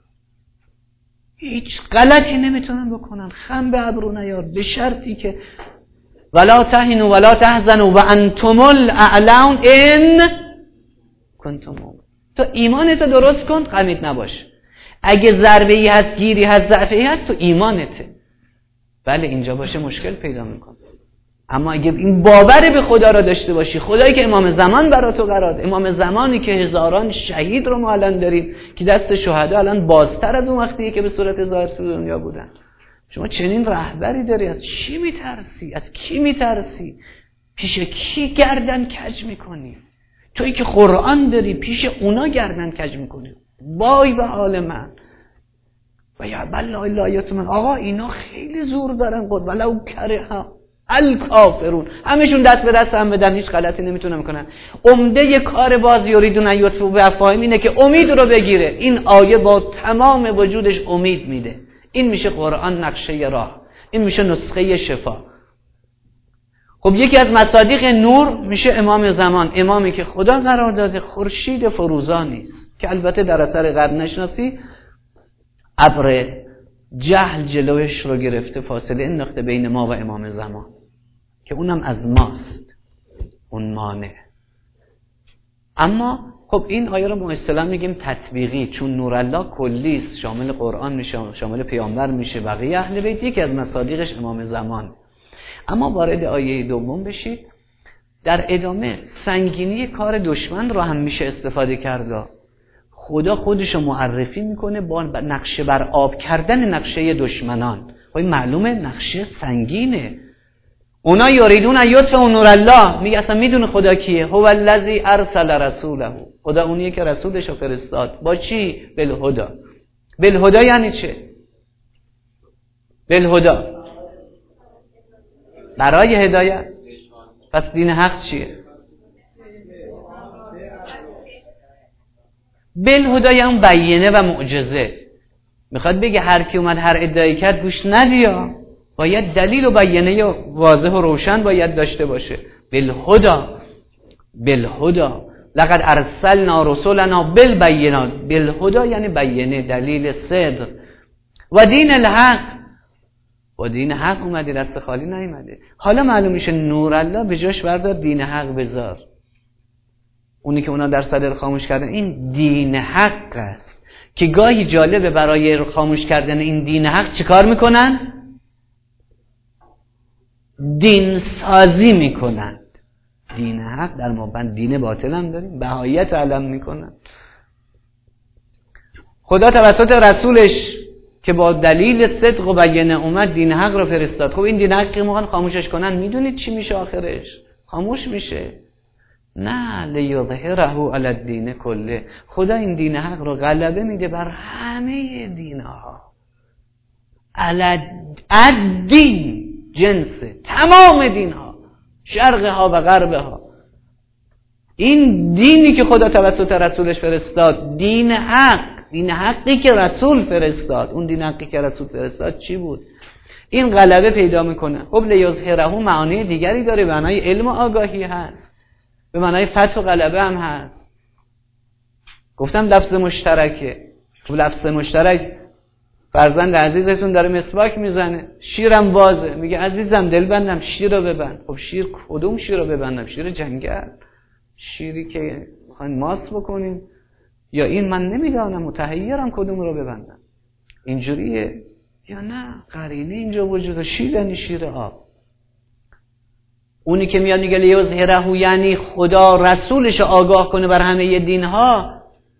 هیچ غلطی نمیتونن بکنن، خم به ابرو نیار، به شرطی که ولا تهنوا ولا تحزنوا وانتم الاعلون ان کنتم مؤمنین. تو ایمانتو درست کن، غمت نباش. اگه ضربه ای هست، گیری هست، ضعفی هست، تو ایمانته. بله اینجا باشه مشکل پیدا میکنه. اما اگه این باور به خدا را داشته باشی، خدایی که امام زمان برا تو قرار داد، امام زمانی که هزاران شهید رو ما الان داریم که دست شهدا الان بازتر از اون وقتیه که به صورت ظاهر تو دنیا بودن. شما چنین رهبری داری، از چی میترسی؟ از کی میترسی؟ پیش کی گردن کج میکنی؟ تویی که قرآن داری پیش اونا گردن کج میکنی. وای به حال من. و یا بالله الا یتمن. آقا اینا خیلی زور دارن، قد ولو کره الکافرون، همشون دست به دست هم بدن، هیچ غلطی نمیتونن کنن. عمده کار باز یریدون یطفئوا بافواههم اینه که امید رو بگیره. این آیه با تمام وجودش امید میده. این میشه قرآن نقشه راه، این میشه نسخه شفا. خب یکی از مصادیق نور میشه امام زمان، امامی که خدا قرار داده خورشید فروزانی است که البته در اثر قرن نشناسی ابر جهل جلوش رو گرفته، فاصله انداخته بین ما و امام زمان که اونم از ماست، اون مانع. اما خب این آیه رو ما اصطلاحاً میگیم تطبیقی، چون نور الله کلی است، شامل قرآن میشه، شامل پیامبر میشه، بقیه اهل بیت، یکی از مصادیقش امام زمان. اما وارد آیه دوم بشید، در ادامه سنگینی کار دشمن رو هم میشه استفاده کرد. خدا خودش رو معرفی میکنه با نقشه بر آب کردن نقشه دشمنان. خب معلومه نقشه سنگینه. اونا یریدون یطفئوا نور الله، میگه اصلا میدونه خدا کیه؟ هو الذی ارسل رسوله، خدا اونیه که رسولش رو فرستاد. با چی؟ بالهدی. بالهدی یعنی چه؟ بالهدی برای هدایت. پس دین حق چیه؟ بالهدی اون بیانه و معجزه. میخواد بگه هر کی اومد هر ادعایی کرد گوش ندیا، باید دلیل و بیانه واضح و روشن باید داشته باشه. بالهدی، بالهدی لقد ارسلنا رسولنا بالبینات. بالهدی یعنی بیانه، دلیل، صدق. و دین الحق، و دین حق اومده، دست خالی نیومده. حالا معلوم میشه نور الله به جاش بردار دین حق بذار. اونی که اونا در صدر خاموش کردن این دین حق است که گاهی جالبه برای خاموش کردن این دین حق چیکار میکنن؟ دین سازی میکنن. دین حق در مابین دین باطل هم داریم، بهاییت علم میکنن. خدا توسط رسولش که با دلیل صدق و بیانه اومد دین حق رو فرستاد. خب این دین حق که موقع خاموشش کنن میدونید چی میشه آخرش؟ خاموش میشه. نه لیظهره علی الدین کله. خدا این دین حق رو غلبه میده بر همه دینها. علی الدین، جنس تمام دینها، شرقها و غربها. این دینی که خدا توسط رسولش فرستاد، دین حق، دین حقی که رسول فرستاد، اون دین حقی که رسول فرستاد چی بود؟ این غلبه پیدا میکنه. خب لیظهره معانی دیگری داره، معنای علم و آگاهی هست، به معنای فتح و غلبه هم هست. گفتم لفظ مشترکه. خب لفظ مشترک، فرزند عزیزتون داره مسواک میزنه، شیرم بازه، میگه عزیزم دل بندم شیر رو ببند. خب شیر کدوم شیر رو ببندم؟ شیر جنگل، شیری که میخواین ماس بکنیم، یا این من نمیدانم متحیرم کدوم رو ببندم، اینجوریه یا نه؟ قرینه اینجا وجود. شیر یعنی شیر آب. اونی که میاد میگه لیظهره یعنی خدا رسولش آگاه کنه بر همه دینها،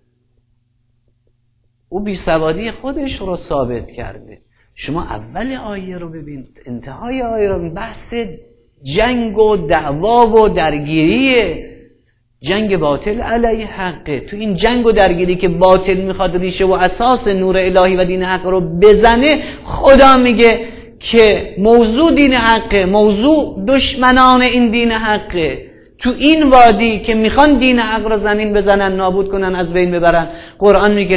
او بیسوادی خودش رو ثابت کرده. شما اول آیه رو ببین، انتهای آیه رو ببین، بحث جنگ و دعوا و درگیریه. جنگ باطل علیه حقه. تو این جنگ و درگیری که باطل میخواد ریشه و اساس نور الهی و دین حق رو بزنه، خدا میگه که موضوع دین حقه، موضوع دشمنان این دین حقه. تو این وادی که میخوان دین حق رو زمین بزنن، نابود کنن، از بین ببرن، قرآن میگه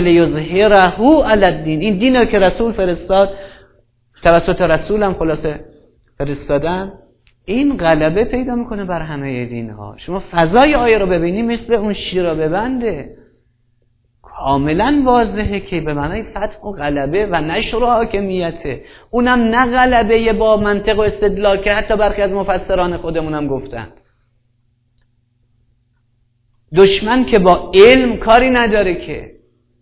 لیظهره علی الدین. این دین رو که رسول فرستاد، توسط رسول هم خلاصه فرستادن، این غلبه پیدا میکنه بر همه دینها. شما فضای آیه رو ببینی مثل اون شیر ببنده، کاملا واضحه که به معنای فتح و غلبه و نشر و حاکمیته. اونم نه غلبه با منطق و استدلال که حتی برخی از مفسران خودمونم گفتن دشمن که با علم کاری نداره، که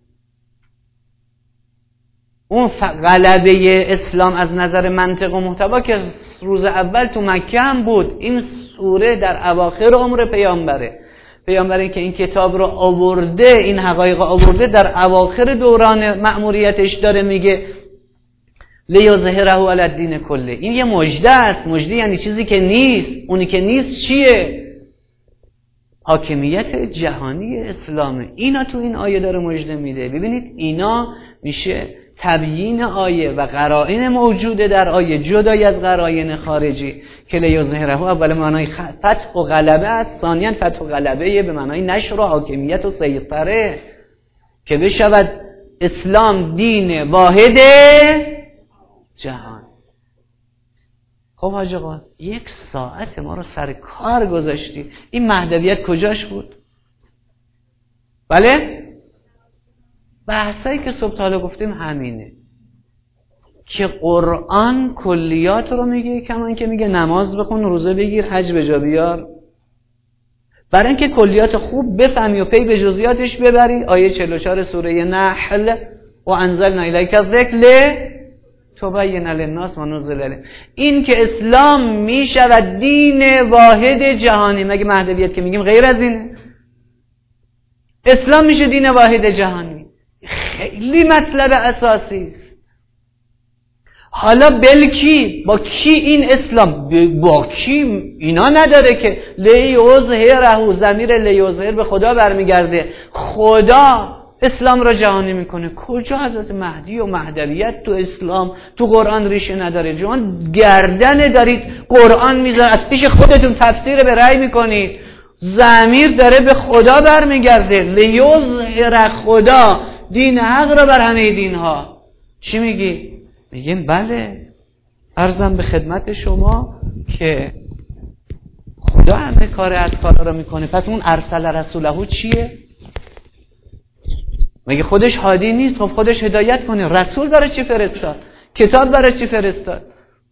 اون غلبه اسلام از نظر منطق و محتوا که روز اول تو مکه هم بود. این سوره در اواخر عمر پیامبره، پیامبری که این کتاب رو آورده، این حقایق آورده، در اواخر دوران مأموریتش داره میگه لیظهره علی الدین کله. این یه مژده است. مژده یعنی چیزی که نیست. اونی که نیست چیه؟ حاکمیت جهانی اسلامه. اینا تو این آیه داره مژده میده. ببینید اینا میشه تبیین آیه و قرائن موجوده در آیه جدای از قرائن خارجی که لیظهره اول معنای فتح و غلبه است، ثانیاً فتح و غلبه به معنای نشر و حاکمیت و سیطره، که بشود اسلام دین واحد جهان. خب حاج آقا یک ساعت ما رو سر کار گذاشتی، این مهدویت کجاش بود؟ بله؟ بحثایی که صبح حالا گفتیم همینه که قرآن کلیات رو میگه، کمان که میگه نماز بخون، روزه بگیر، حج به جا بیار. برای اینکه کلیات خوب بفهمی و پی به جزئیاتش ببری، آیه چهل و چهار سوره نحل و انزلنا الیک الذکر تبین للناس ما نزل الیهم، این که اسلام میشود دین واحد جهانی. مگه مهدویت که میگیم غیر از اینه؟ اسلام میشه دین واحد جهانی. خیلی مطلب اساسی است. حالا بلکی با کی این اسلام؟ با کی؟ اینا نداره که لیظهره، ضمیر لیظهر به خدا برمیگرده. خدا اسلام را جهانی میکنه. کجا حضرت مهدی و مهدویت تو اسلام تو قرآن ریشه نداره؟ جوان گردن دارید قرآن میذاره، از پیش خودتون تفسیر به رأی میکنید. ضمیر داره به خدا برمیگرده. لیظهر، خدا دین حق را بر همه دینها. چی میگی؟ میگیم بله، عرضم به خدمت شما که خدا همه کار از کارا را میکنه. پس اون ارسل رسوله چیه؟ مگه خودش هادی نیست؟ خب خودش هدایت کنه. رسول برای چی فرستاد؟ کتاب برای چی فرستاد؟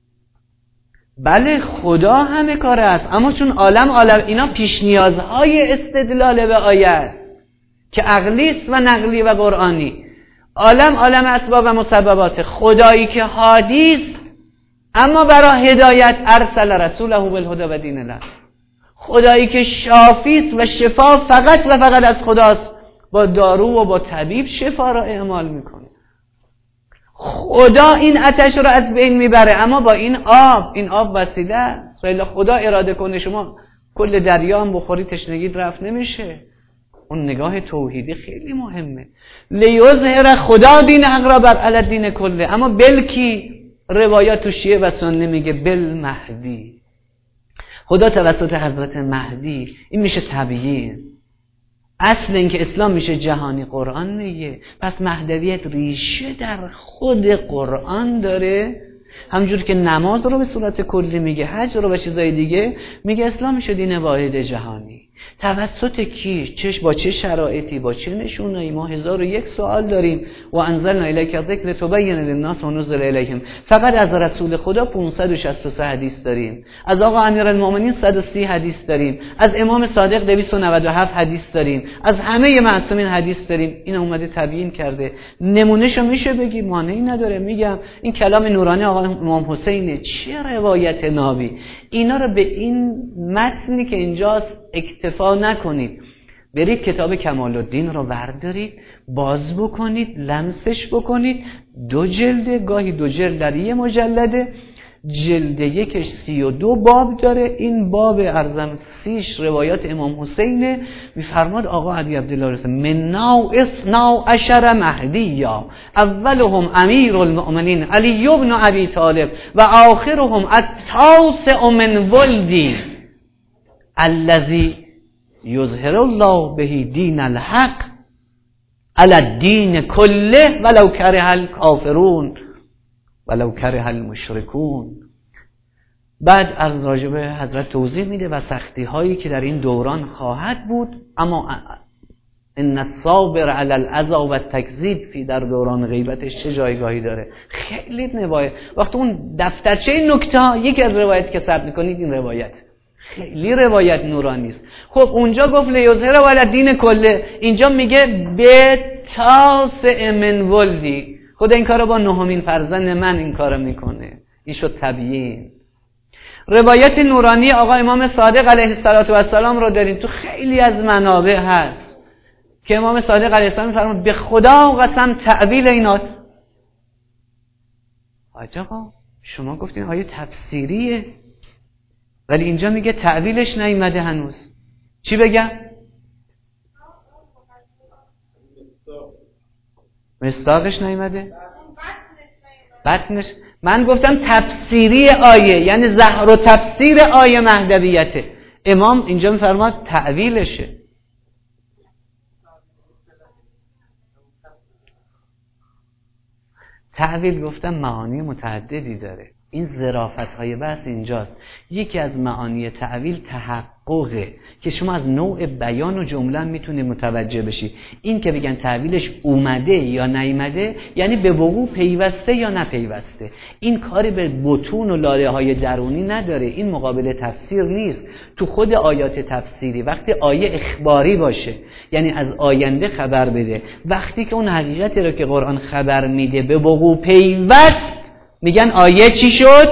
بله خدا همه کار است، اما چون عالم عالم اینا پیش نیازهای استدلال به آیه که عقلی است و نقلی و قرآنی. عالم عالم اسباب و مسببات. خدایی که هادی است اما برای هدایت ارسل رسوله بالهدی و دین الحق. خدایی که شافی است و شفا فقط و فقط از خداست، با دارو و با طبیب شفا را اعمال میکنه. خدا این آتش رو از بین میبره، اما با این آب، این آب وسیله است. خدا اراده کنه شما کل دریا هم بخوری تشنگیت رفت نمیشه. اون نگاه توحیدی خیلی مهمه. لیظهر، خدا دین حق را بر علی دین کله. اما بلکی روایات تو شیعه و سنی میگه بالمهدی، خدا توسط حضرت مهدی. این میشه تبیین. اصل این که اسلام میشه جهانی قرآن میگه. پس مهدویت ریشه در خود قرآن داره. همجور که نماز رو به صورت کلی میگه، حج رو به چیزای دیگه میگه، اسلام میشه دین واحد جهانی. توسط کی؟ چش با چه شرایطی؟ با چه نشونه‌ای؟ ما هزار و یک سوال داریم. و انزلنا الیک الذکر تبین للناس ما نزل الیهم. فقط از رسول خدا پانصد و شصت و سه حدیث داریم، از آقا امیرالمومنین صد و سی حدیث داریم، از امام صادق دویست و نود و هفت حدیث داریم، از همه معصومین حدیث داریم. این اومده تبیین کرده. نمونهشو میشه بگی، مانعی نداره. میگم این کلام نورانی آقا امام حسینه، چه روایت نابی. اینا رو به این متنی که اینجاست اکتفا نکنید، برید کتاب کمال الدین رو بردارید، باز بکنید، لمسش بکنید. دو جلده، گاهی دو جلد در یه مجلده. جلد یکش سی و دو باب داره. این باب ارزم سیش روایات امام حسینه. میفرماد آقا علی عبدالله رسول من ناو اثنا عشر مهدیا، اولهم امیر المؤمنین علی ابن ابی طالب و آخرهم التاسع من ولدی الذی یظهر الله به دین الحق علی الدین کله ولو کره الکافرون ولو کره المشرکون. بعد از راجع به حضرت توضیح میده و سختی هایی که در این دوران خواهد بود، اما ان الصابر علی الاذى و التکذیب فی در دوران غیبتش چه جایگاهی داره. خیلی روایت، وقتی اون دفترچه نکته ها یکی از روایت که ثبت میکنید این روایت خیلی روایت نورانی است. خب اونجا گفت لیظهره علی الدین کله، اینجا میگه به تاسع من ولدی، خدا این کارو با نهمین فرزند من این کارو میکنه. این شد تبیین. روایت نورانی آقا امام صادق علیه السلام رو داریم، تو خیلی از منابع هست که امام صادق علیه السلام فرمود به خدا قسم تعویل اینات. حاج آقا شما گفتین آیه تفسیریه، ولی اینجا میگه تعویلش نیومده هنوز. چی بگم؟ مصداقش نیومده؟ بطنش. من گفتم تفسیری آیه، یعنی زهر و تفسیر آیه مهدویته. امام اینجا میفرماد تعویلشه. تعویل گفتم معانی متعددی داره. این ظرافت های بحث اینجاست. یکی از معانی تعویل تحققه که شما از نوع بیان و جمله میتونه متوجه بشی. این که بگن تعویلش اومده یا نیامده یعنی به وقوع پیوسته یا نپیوسته. این کاری به بطون و لاله های درونی نداره. این مقابل تفسیر نیست. تو خود آیات تفسیری وقتی آیه اخباری باشه، یعنی از آینده خبر بده، وقتی که اون حقیقتی رو که قرآن خبر میده به وقوع پیوست، میگن آیه چی شد؟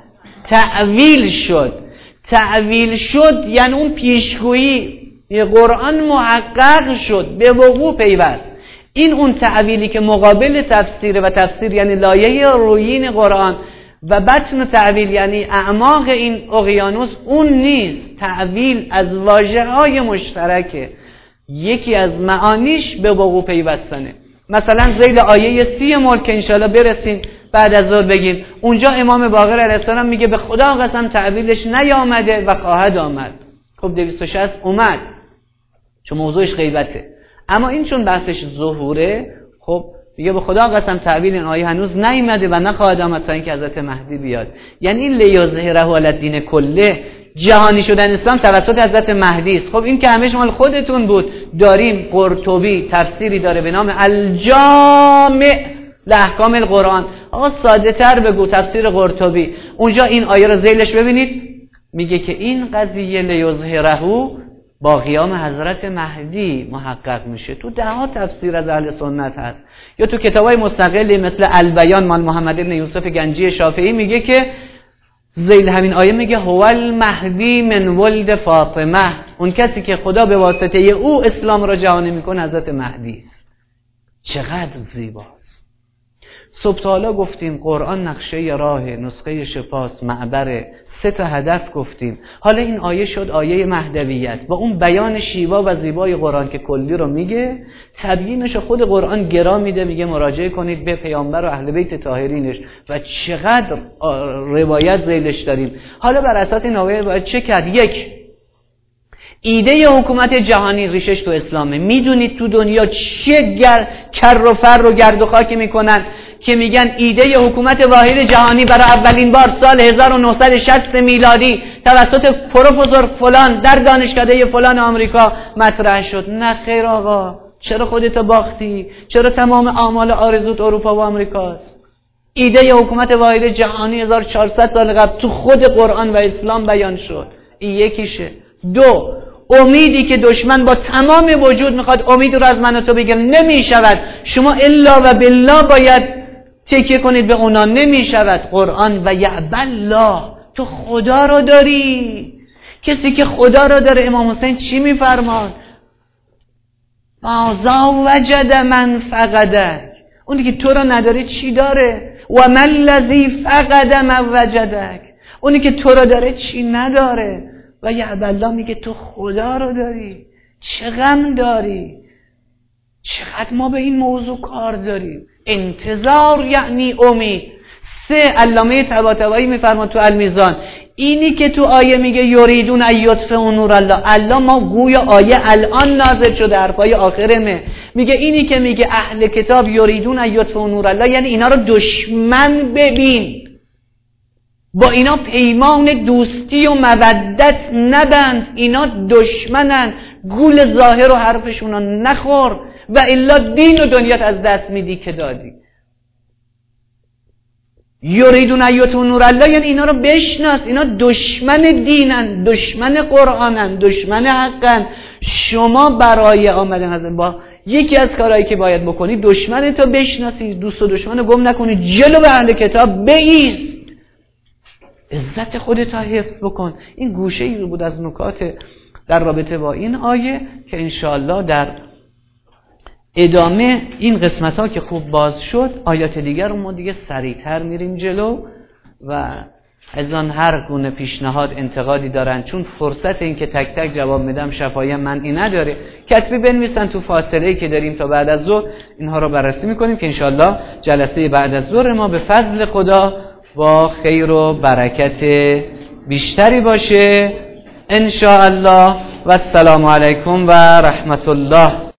تعویل شد. تعویل شد یعنی اون پیشگویی قرآن محقق شد، به وقوع پیوست. این اون تعویلی که مقابل تفسیر و تفسیر یعنی لایه رویین قرآن و بطن تعویل یعنی اعماق این اقیانوس، اون نیست. تعویل از واژه‌های مشترکه، یکی از معانیش به وقوع پیوستنه. مثلا ذیل آیه سی ملک که انشاءالله برسیم بعد از ظهر بگیم، اونجا امام باقر علیه السلام میگه به خدا قسم تعویلش نیامده و خواهد آمد. خب دویست و شصت اومد چون موضوعش غیبته، اما این چون بحثش ظهوره، خب میگه به خدا قسم تعویل این آیه هنوز نیامده و نخواهد آمد تا اینکه حضرت مهدی بیاد. یعنی این لیظهره علی الدین کله، جهانی شدن اسلام توسط حضرت مهدی است. خب این که همش مال خودتون بود. داریم قرطبی تفسیری داره به نام الجامع لأحکام القرآن. آقا ساده تر بگو تفسیر قرطبی. اونجا این آیه رو ذیلش ببینید، میگه که این قضیه لیظهره با قیام حضرت مهدی محقق میشه. تو ده ها تفسیر از اهل سنت هست، یا تو کتابای مستقلی مثل البیان مال محمد ابن یوسف گنجی شافعی میگه که ذیل همین آیه میگه هو المهدی من ولد فاطمه، اون کسی که خدا به واسطه او اسلام را جهانی میکنه حضرت مهدی است. چقدر زیباست. صبح تا حالا گفتیم قرآن نقشه راه، نسخه شفاست، معبره، سه تا هدف گفتیم. حالا این آیه شد آیه مهدویت و اون بیان شیوا و زیبای قرآن که کلی رو میگه، تبیینش خود قرآن گرا میده، میگه مراجعه کنید به پیامبر و اهل بیت طاهرینش و چقدر روایت ذیلش داریم. حالا بر اساس این آیه باید چه کرد؟ یک، ایده حکومت جهانی ریشش تو اسلامه. میدونید تو دنیا چه گر... کر و فر و گرد و خاکی میکنن که میگن ایده حکومت واحد جهانی برای اولین بار سال هزار و نهصد و شصت میلادی توسط پروفسور فلان در دانشکده فلان آمریکا مطرح شد. نه خیر آقا، چرا خودتو باختی؟ چرا تمام آمال آرزوت اروپا و آمریکاست؟ ایده حکومت واحد جهانی هزار و چهارصد سال قبل تو خود قرآن و اسلام بیان شد. این یکیشه. دو، امیدی که دشمن با تمام وجود میخواد امید رو از من و تو بگیره، نمیشود. شما الا و بالله باید تکیه کنید به اونا، نمیشود. قرآن و یعبد الله، تو خدا رو داری. کسی که خدا رو داره، امام حسین چی میفرماد؟ ماذا وجد من فقدک، اونی که تو رو نداره چی داره؟ و من الذی فقد من وجدک، اونی که تو رو داره چی نداره؟ و یعبد الله میگه تو خدا رو داری. چه غم داری؟ چقدر ما به این موضوع کار داریم. انتظار یعنی امید. سه، علامه طباطبایی میفرماد تو المیزان، اینی که تو آیه میگه یریدون ان یطفئوا نور الله، الله ما گویا آیه الان نازل شده، حرفای آخرمه، میگه اینی که میگه اهل کتاب یریدون ان یطفئوا نور الله، یعنی اینا رو دشمن ببین. با اینا پیمان دوستی و مودت نبند، اینا دشمنن، گول ظاهر و حرفشون رو نخور و الا دین و دنیات از دست میدی که دادی. یریدون ایتون نور الله، یعنی اینا رو بشناس، اینا دشمن دینن، دشمن قرآنن، دشمن حقن. شما برای آمدن از با یکی از کارهایی که باید بکنی دشمن تو بشناسی، دوست و دشمن گم نکنی، جلو به اهل کتاب بایست، عزت خودت رو حفظ بکن. این گوشه ای بود از نکات در رابطه با این آیه که انشاءالله در ادامه این قسمت ها که خوب باز شد، آیات دیگر رو ما دیگه سریعتر میریم جلو و از آن هر گونه پیشنهاد انتقادی دارن، چون فرصت این که تک تک جواب میدم شفاهی منعی نداره، کتبی بنویسن تو فاصله که داریم تا بعد از ظهر اینها رو بررسی میکنیم که انشاءالله جلسه بعد از ظهر ما به فضل خدا با خیر و برکت بیشتری باشه انشاءالله. و السلام علیکم و رحمت الله.